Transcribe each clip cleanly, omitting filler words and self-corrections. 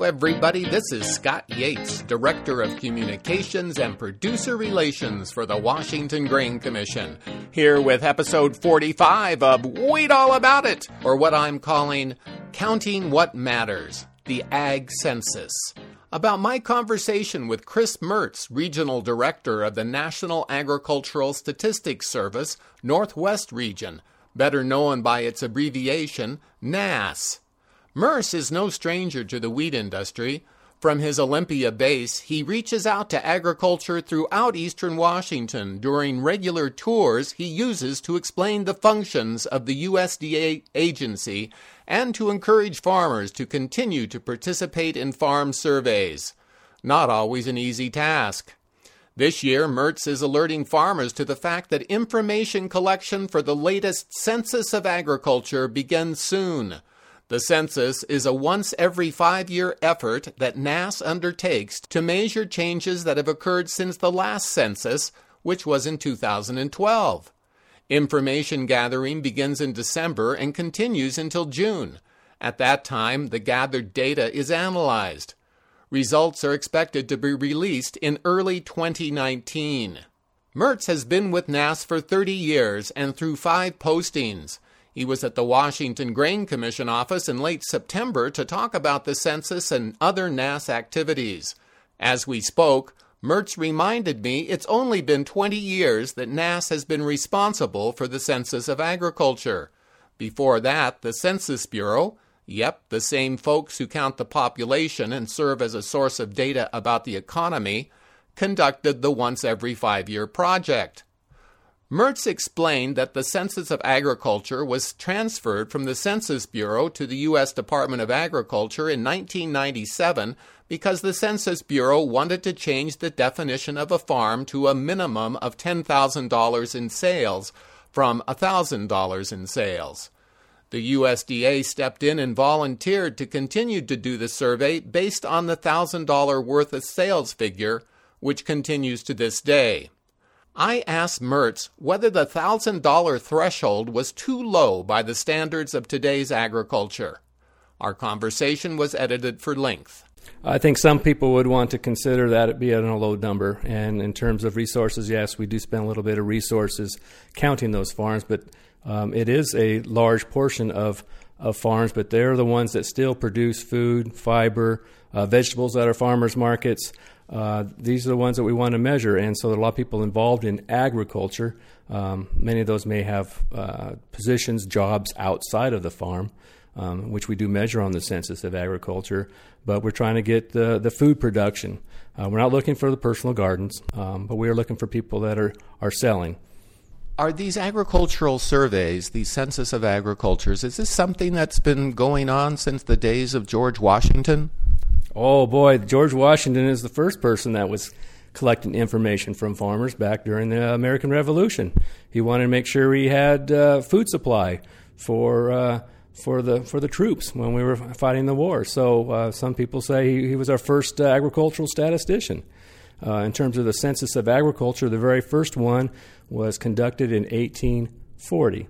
everybody. This is Scott Yates, Director of Communications and Producer Relations for the Washington Grain Commission, here with episode 45 of Wait All About It, or what I'm calling Counting What Matters, the Ag Census, about my conversation with Chris Mertz, Regional Director of the National Agricultural Statistics Service, Northwest Region, better known by its abbreviation, NASS. Mertz is no stranger to the wheat industry. From his Olympia base, he reaches out to agriculture throughout eastern Washington during regular tours he uses to explain the functions of the USDA agency and to encourage farmers to continue to participate in farm surveys. Not always an easy task. This year, Mertz is alerting farmers to the fact that information collection for the latest Census of Agriculture begins soon. The census is a once every 5-year effort that NASS undertakes to measure changes that have occurred since the last census, which was in 2012. Information gathering begins in December and continues until June. At that time, the gathered data is analyzed. Results are expected to be released in early 2019. Mertz has been with NASS for 30 years and through 5 postings. He was at the Washington Grain Commission office in late September to talk about the census and other NASS activities. As we spoke, Mertz reminded me it's only been 20 years that NASS has been responsible for the Census of Agriculture. Before that, the Census Bureau, the same folks who count the population and serve as a source of data about the economy, conducted the once every 5-year project. Mertz explained that the Census of Agriculture was transferred from the Census Bureau to the U.S. Department of Agriculture in 1997 because the Census Bureau wanted to change the definition of a farm to a minimum of $10,000 in sales from $1,000 in sales. The USDA stepped in and volunteered to continue to do the survey based on the $1,000 worth of sales figure, which continues to this day. I asked Mertz whether the $1,000 threshold was too low by the standards of today's agriculture. Our conversation was edited for length. I think some people would want to consider that it be at a low number. And in terms of resources, yes, we do spend a little bit of resources counting those farms, but it is a large portion of farms, but they're the ones that still produce food, fiber, vegetables at our farmers' markets. These are the ones that we want to measure, and so there are a lot of people involved in agriculture. Many of those may have positions, jobs outside of the farm, which we do measure on the Census of Agriculture, but we're trying to get the food production. We're not looking for the personal gardens, but we are looking for people that are selling. Are these agricultural surveys, the Census of Agriculture, is this something that's been going on since the days of George Washington? Oh boy, George Washington is the first person that was collecting information from farmers back during the American Revolution. He wanted to make sure he had food supply for the troops when we were fighting the war. So some people say he was our first agricultural statistician. In terms of the Census of Agriculture, the very first one was conducted in 1840.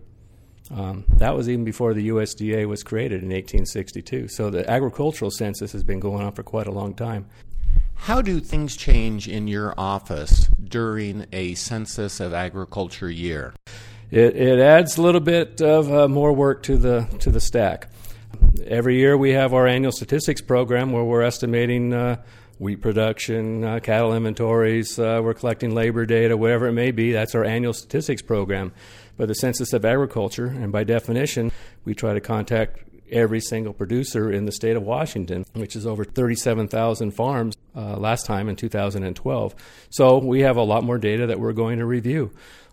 That was even before the USDA was created in 1862. So the agricultural census has been going on for quite a long time. How do things change in your office during a Census of Agriculture year? It adds a little bit of more work to the stack. Every year we have our annual statistics program where we're estimating wheat production, cattle inventories, we're collecting labor data, whatever it may be. That's our annual statistics program. But the Census of Agriculture, and by definition, we try to contact every single producer in the state of Washington, which is over 37,000 farms last time in 2012. So we have a lot more data that we're going to review.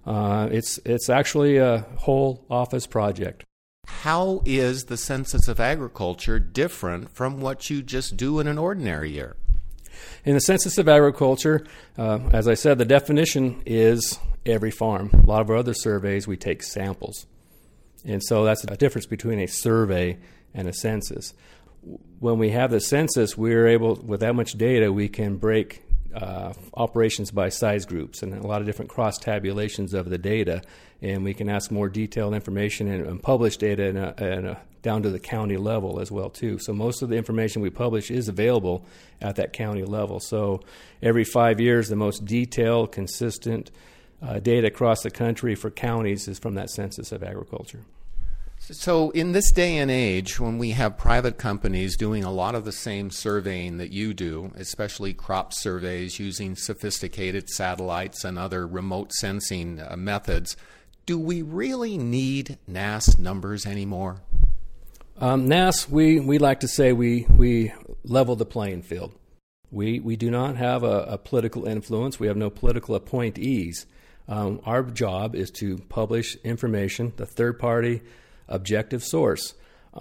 It's actually a whole office project. How is the Census of Agriculture different from what you just do in an ordinary year? In the Census of Agriculture, as I said, the definition is every farm. A lot of our other surveys, we take samples. And so that's a difference between a survey and a census. When we have the census, we're able, with that much data, we can break operations by size groups and a lot of different cross-tabulations of the data. And we can ask more detailed information and publish data in a down to the county level as well too. So most of the information we publish is available at that county level. So every 5 years, the most detailed, consistent data across the country for counties is from that Census of Agriculture. So in this day and age, when we have private companies doing a lot of the same surveying that you do, especially crop surveys using sophisticated satellites and other remote sensing methods, do we really need NASS numbers anymore? NASS, we like to say we level the playing field. We do not have a political influence. We have no political appointees. Our job is to publish information, the third-party objective source.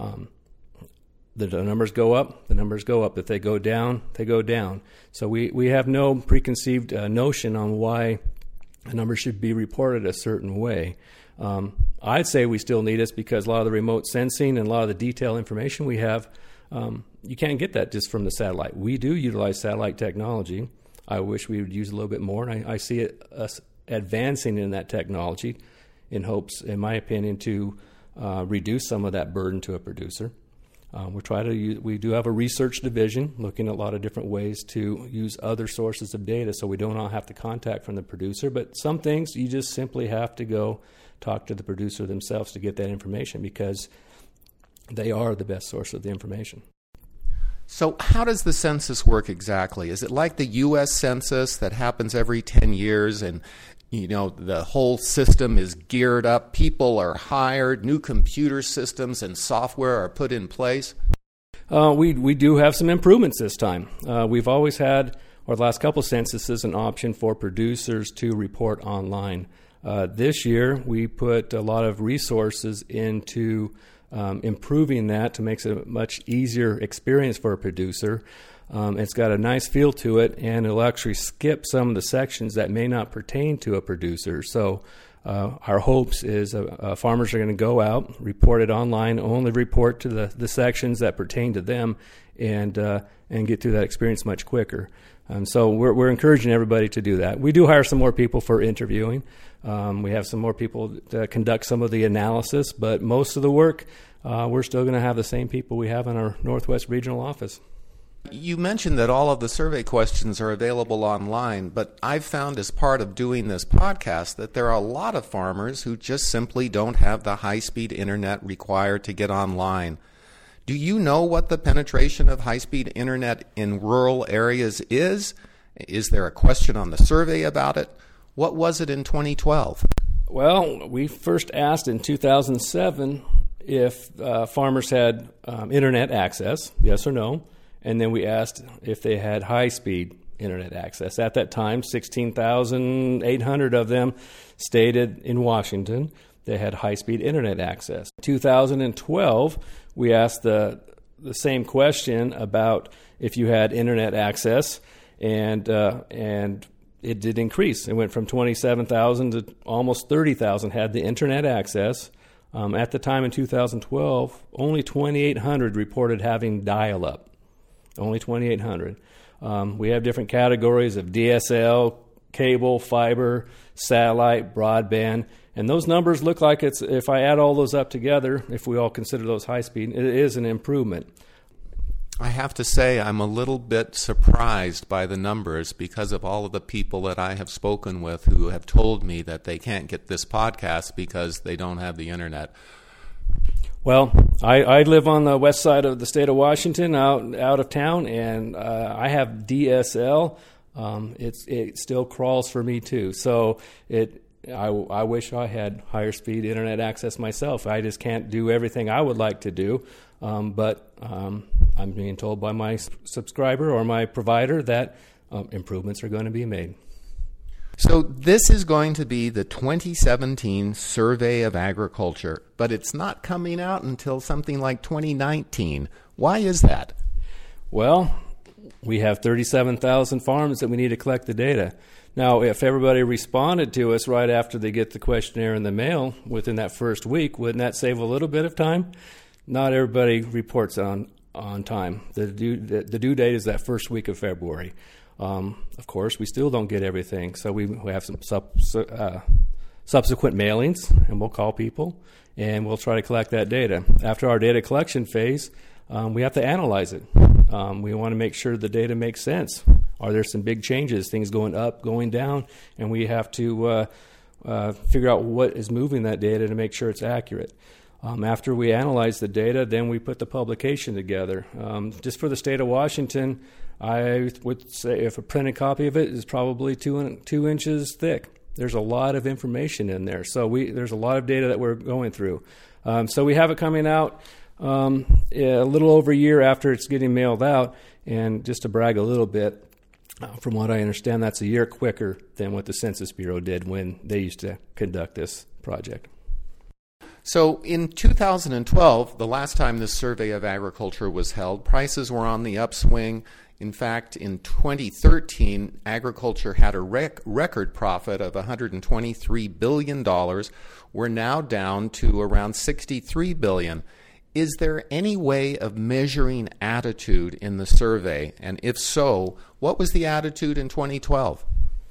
The numbers go up, the numbers go up. If they go down, they go down. So we have no preconceived notion on why a number should be reported a certain way. I'd say we still need it because a lot of the remote sensing and a lot of the detailed information we have, you can't get that just from the satellite. We do utilize satellite technology. I wish we would use a little bit more, and I see us advancing in that technology in hopes, in my opinion, to reduce some of that burden to a producer. We do have a research division looking at a lot of different ways to use other sources of data so we don't all have to contact from the producer. But some things you just simply have to go talk to the producer themselves to get that information because they are the best source of the information. So how does the census work exactly? Is it like the U.S. Census that happens every 10 years and the whole system is geared up, people are hired, new computer systems and software are put in place? We do have some improvements this time. We've always had, or the last couple censuses, an option for producers to report online. This year, we put a lot of resources into improving that to make it a much easier experience for a producer. It's got a nice feel to it, and it'll actually skip some of the sections that may not pertain to a producer. So our hopes is farmers are going to go out, report it online, only report to the sections that pertain to them, and get through that experience much quicker. So we're encouraging everybody to do that. We do hire some more people for interviewing. We have some more people to conduct some of the analysis, but most of the work, we're still going to have the same people we have in our Northwest Regional Office. You mentioned that all of the survey questions are available online, but I've found as part of doing this podcast that there are a lot of farmers who just simply don't have the high-speed internet required to get online. Do you know what the penetration of high-speed internet in rural areas is? Is there a question on the survey about it? What was it in 2012? Well, we first asked in 2007 if farmers had internet access, yes or no. And then we asked if they had high-speed internet access. At that time, 16,800 of them stated in Washington they had high-speed internet access. In 2012, we asked the same question about if you had internet access, and it did increase. It went from 27,000 to almost 30,000 had the internet access. At the time in 2012, only 2,800 reported having dial-up. Only 2,800. We have different categories of DSL, cable, fiber, satellite, broadband, and those numbers look like it's, if I add all those up together, if we all consider those high speed, it is an improvement. I have to say I'm a little bit surprised by the numbers because of all of the people that I have spoken with who have told me that they can't get this podcast because they don't have the internet. Well, I live on the west side of the state of Washington, out of town, and I have DSL. It still crawls for me too. So I wish I had higher speed internet access myself. I just can't do everything I would like to do. But I'm being told by my subscriber or my provider that improvements are going to be made. So this is going to be the 2017 Survey of Agriculture, but it's not coming out until something like 2019. Why is that? Well, we have 37,000 farms that we need to collect the data. Now, if everybody responded to us right after they get the questionnaire in the mail within that first week, wouldn't that save a little bit of time? Not everybody reports on time. The due date is that first week of February. Of course, we still don't get everything, so we have some subsequent mailings, and we'll call people, and we'll try to collect that data. After our data collection phase, we have to analyze it. We want to make sure the data makes sense. Are there some big changes, things going up, going down, and we have to figure out what is moving that data to make sure it's accurate. After we analyze the data, then we put the publication together. Just for the state of Washington, I would say if a printed copy of it is probably 2 inches thick. There's a lot of information in there. So there's a lot of data that we're going through. So we have it coming out a little over a year after it's getting mailed out. And just to brag a little bit, from what I understand, that's a year quicker than what the Census Bureau did when they used to conduct this project. So in 2012, the last time this survey of agriculture was held, prices were on the upswing. In fact, in 2013, agriculture had a record profit of $123 billion. We're now down to around $63 billion. Is there any way of measuring attitude in the survey? And if so, what was the attitude in 2012?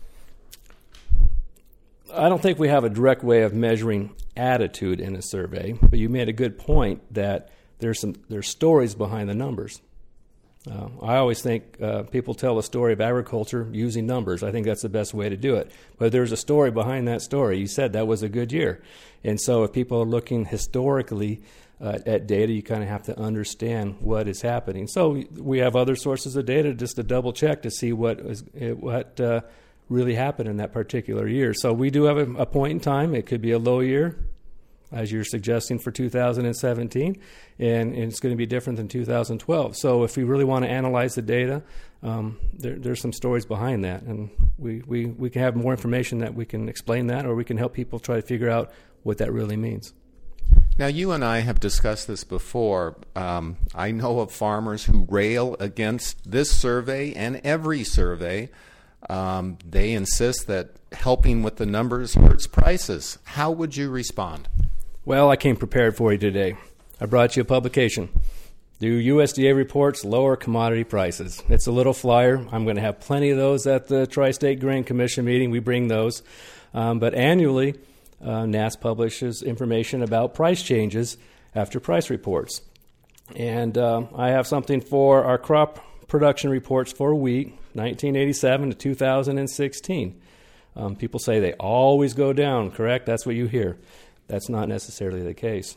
I don't think we have a direct way of measuring attitude in a survey, but you made a good point that there's stories behind the numbers. I always think people tell a story of agriculture using numbers. I think that's the best way to do it. But there's a story behind that story. You said that was a good year. And so if people are looking historically at data, you kind of have to understand what is happening. So we have other sources of data just to double check to see what really happened in that particular year. So we do have a point in time. It could be a low year, as you're suggesting, for 2017, and it's going to be different than 2012. So if we really want to analyze the data, there's some stories behind that, and we can have more information that we can explain that, or we can help people try to figure out what that really means. Now, you and I have discussed this before. I know of farmers who rail against this survey and every survey. They insist that helping with the numbers hurts prices. How would you respond? Well, I came prepared for you today. I brought you a publication. Do USDA reports lower commodity prices? It's a little flyer. I'm going to have plenty of those at the Tri-State Grain Commission meeting. We bring those. But annually, NASS publishes information about price changes after price reports. And I have something for our crop production reports for wheat, 1987 to 2016. People say they always go down, correct? That's what you hear. That's not necessarily the case.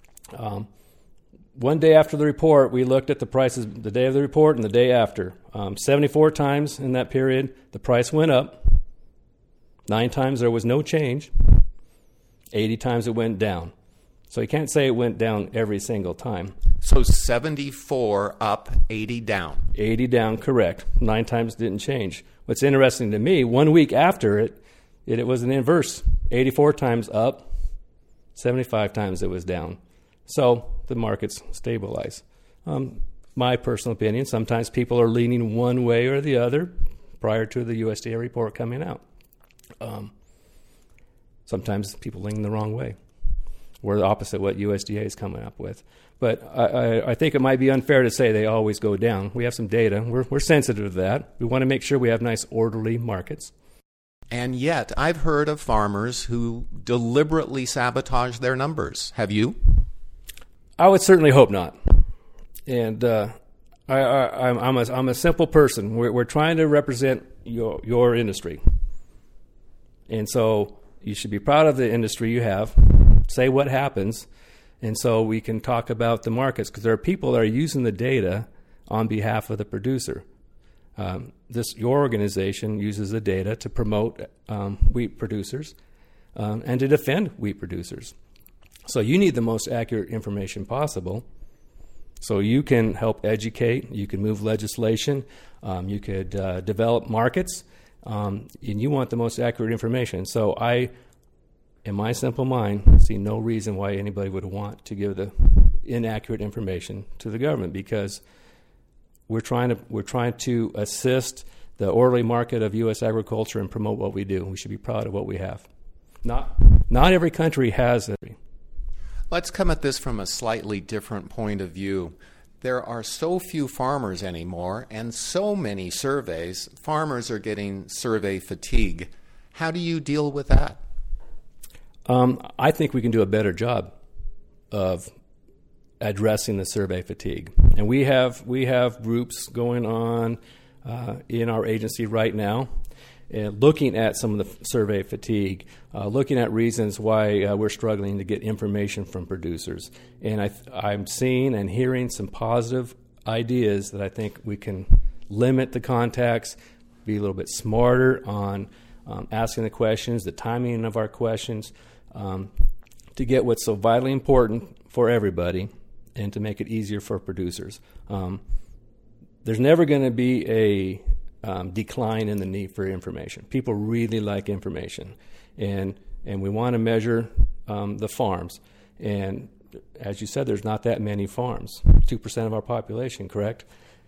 One day after the report, we looked at the prices the day of the report and the day after. 74 times in that period, the price went up. 9 times there was no change. 80 times it went down. So you can't say it went down every single time. So 74 up, 80 down. 80 down, correct. 9 times didn't change. What's interesting to me, 1 week after it was an inverse. 84 times up, 75 times it was down. So the markets stabilize. My personal opinion, sometimes people are leaning one way or the other prior to the USDA report coming out. Sometimes people lean the wrong way, or the opposite what USDA is coming up with. But I think it might be unfair to say they always go down. We have some data. We're sensitive to that. We want to make sure we have nice, orderly markets. And yet, I've heard of farmers who deliberately sabotage their numbers. Have you? I would certainly hope not. And I'm a simple person. We're trying to represent your industry. And so you should be proud of the industry you have. Say what happens. And so we can talk about the markets, because there are people that are using the data on behalf of the producer. Your organization uses the data to promote wheat producers and to defend wheat producers. So you need the most accurate information possible. So you can help educate, you can move legislation, you could develop markets, and you want the most accurate information. So I, in my simple mind, see no reason why anybody would want to give the inaccurate information to the government, because we're trying to assist the orderly market of U.S. agriculture and promote what we do. We should be proud of what we have. Not every country has it. Let's come at this from a slightly different point of view. There are so few farmers anymore and so many surveys. Farmers are getting survey fatigue. How do you deal with that? I think we can do a better job of addressing the survey fatigue, and we have groups going on in our agency right now, looking at some of the survey fatigue, looking at reasons why we're struggling to get information from producers, and I'm seeing and hearing some positive ideas that I think we can limit the contacts, be a little bit smarter on asking the questions, the timing of our questions, to get what's so vitally important for everybody and to make it easier for producers. There's never going to be a decline in the need for information. People really like information, and we want to measure the farms. And as you said, there's not that many farms, 2% of our population, correct?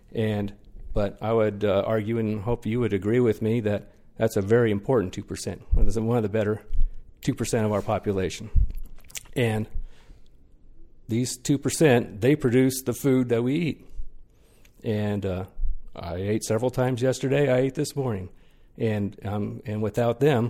But I would argue and hope you would agree with me that that's a very important 2%. It's one of the better 2% of our population. And these 2%, they produce the food that we eat. And I ate several times yesterday. I ate this morning. And without them,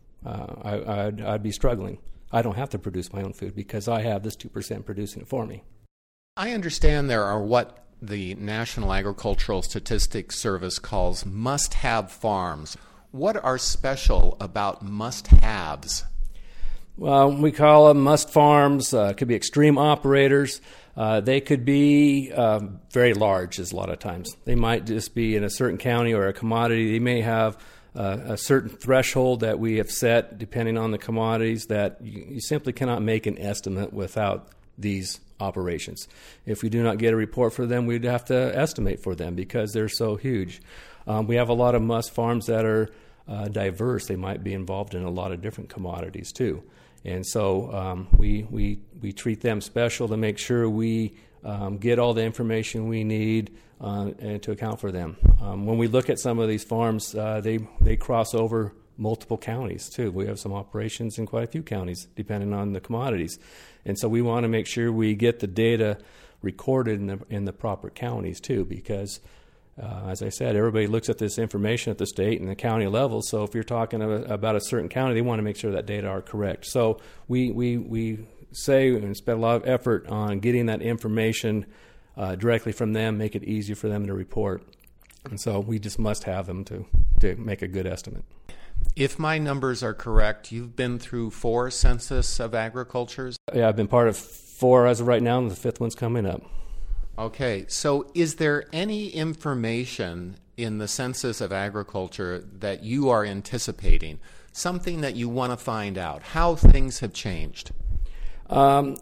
I'd be struggling. I don't have to produce my own food because I have this 2% producing it for me. I understand there are what the National Agricultural Statistics Service calls must-have farms. What are special about must-haves? Well, we call them must farms. Could be extreme operators. They could be very large, as a lot of times. They might just be in a certain county or a commodity. They may have a certain threshold that we have set, depending on the commodities, that you simply cannot make an estimate without these operations. If we do not get a report for them, we'd have to estimate for them because they're so huge. We have a lot of must farms that are diverse. They might be involved in a lot of different commodities too. And so we treat them special to make sure we get all the information we need and to account for them. When we look at some of these farms, they cross over multiple counties too. We have some operations in quite a few counties depending on the commodities. And so we want to make sure we get the data recorded in the proper counties too, because as I said, everybody looks at this information at the state and the county level. So if you're talking about a certain county, they want to make sure that data are correct. So we say and spend a lot of effort on getting that information directly from them, make it easier for them to report. And so we just must have them to make a good estimate. If my numbers are correct, you've been through 4 census of agricultures? Yeah, I've been part of 4 as of right now, and the 5th one's coming up. Okay, so is there any information in the Census of Agriculture that you are anticipating, something that you want to find out, how things have changed? I've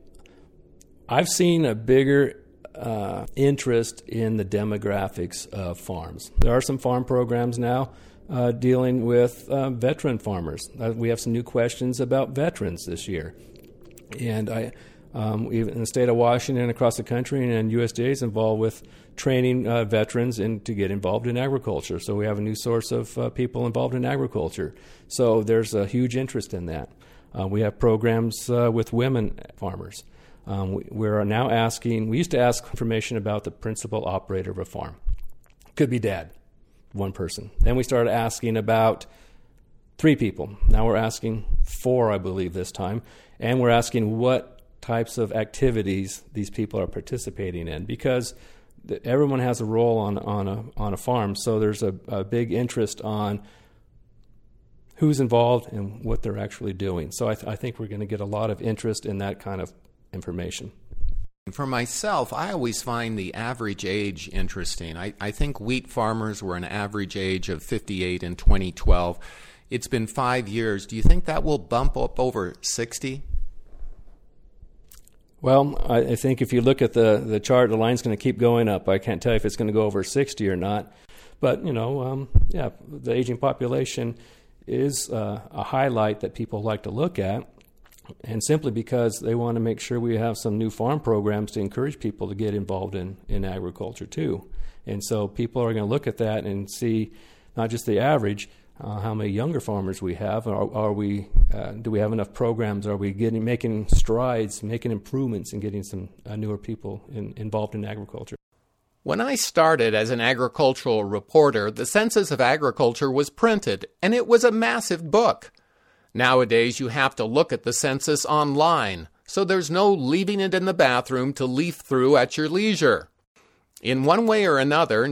seen a bigger interest in the demographics of farms. There are some farm programs now dealing with veteran farmers. We have some new questions about veterans this year. And in the state of Washington, across the country, and USDA is involved with training veterans to get involved in agriculture. So we have a new source of people involved in agriculture. So there's a huge interest in that. We have programs with women farmers. We're now asking, we used to ask information about the principal operator of a farm. Could be dad, one person. Then we started asking about 3 people. Now we're asking 4, I believe, this time. And we're asking what types of activities these people are participating in, because everyone has a role on a farm. So there's a big interest on who's involved and what they're actually doing. So I think we're going to get a lot of interest in that kind of information. For myself, I always find the average age interesting. I think wheat farmers were an average age of 58 in 2012. It's been 5 years. Do you think that will bump up over 60? Well, I think if you look at the chart, the line's going to keep going up. I can't tell you if it's going to go over 60 or not. But, the aging population is a highlight that people like to look at, and simply because they want to make sure we have some new farm programs to encourage people to get involved in agriculture too. And so people are going to look at that and see not just the average, how many younger farmers we have. Do we have enough programs? Are we making strides, making improvements, and getting some newer people involved in agriculture? When I started as an agricultural reporter, the Census of Agriculture was printed, and it was a massive book. Nowadays, you have to look at the census online, so there's no leaving it in the bathroom to leaf through at your leisure. In one way or another,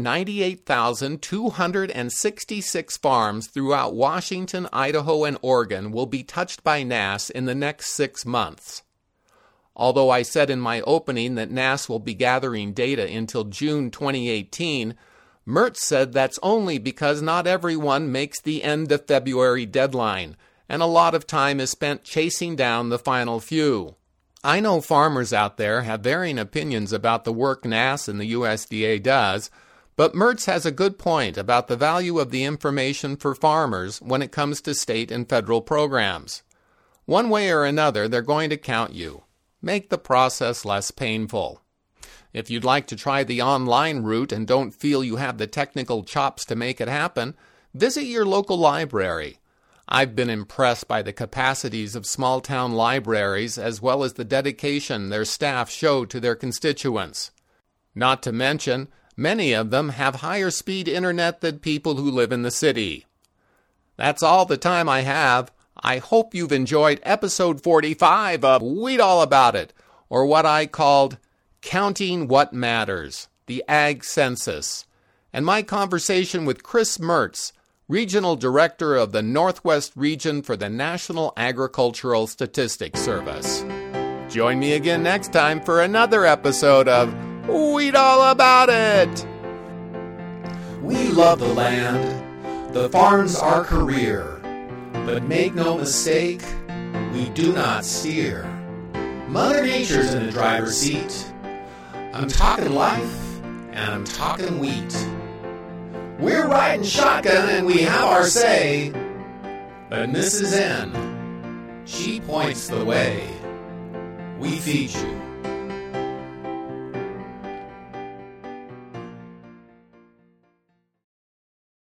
98,266 farms throughout Washington, Idaho, and Oregon will be touched by NASS in the next 6 months. Although I said in my opening that NASS will be gathering data until June 2018, Mertz said that's only because not everyone makes the end of February deadline, and a lot of time is spent chasing down the final few. I know farmers out there have varying opinions about the work NASS and the USDA does, but Mertz has a good point about the value of the information for farmers when it comes to state and federal programs. One way or another, they're going to count you. Make the process less painful. If you'd like to try the online route and don't feel you have the technical chops to make it happen, visit your local library. I've been impressed by the capacities of small-town libraries as well as the dedication their staff show to their constituents. Not to mention, many of them have higher speed internet than people who live in the city. That's all the time I have. I hope you've enjoyed episode 45 of Weed All About It, or what I called Counting What Matters, the Ag Census, and my conversation with Chris Mertz, Regional Director of the Northwest Region for the National Agricultural Statistics Service. Join me again next time for another episode of Weed All About It. We love the land. The farm's our career. But make no mistake, we do not steer. Mother Nature's in the driver's seat. I'm talking life, and I'm talking wheat. We're riding shotgun and we have our say. But Mrs. N, she points the way. We feed you.